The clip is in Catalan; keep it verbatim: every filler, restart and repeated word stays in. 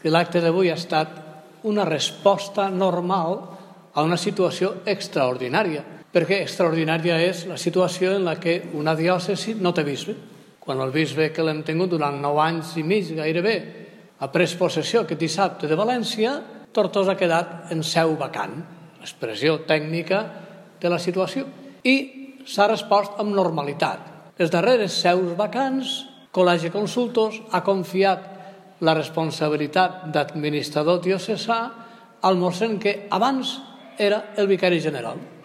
L'acte d'avui ha estat una resposta normal a una situació extraordinària, perquè extraordinària és la situació en la que una diòcesi no té bisbe. Quan el bisbe que l'hem tingut durant nou anys i mig gairebé ha pres possessió aquest dissabte de València, Tortosa ha quedat en seu vacant, l'expressió tècnica de la situació, i s'ha respost amb normalitat. Les darreres seus vacants, Col·legi Consultos ha confiat la responsabilitat d'administrador diocesà al mossèn que abans era el vicari general.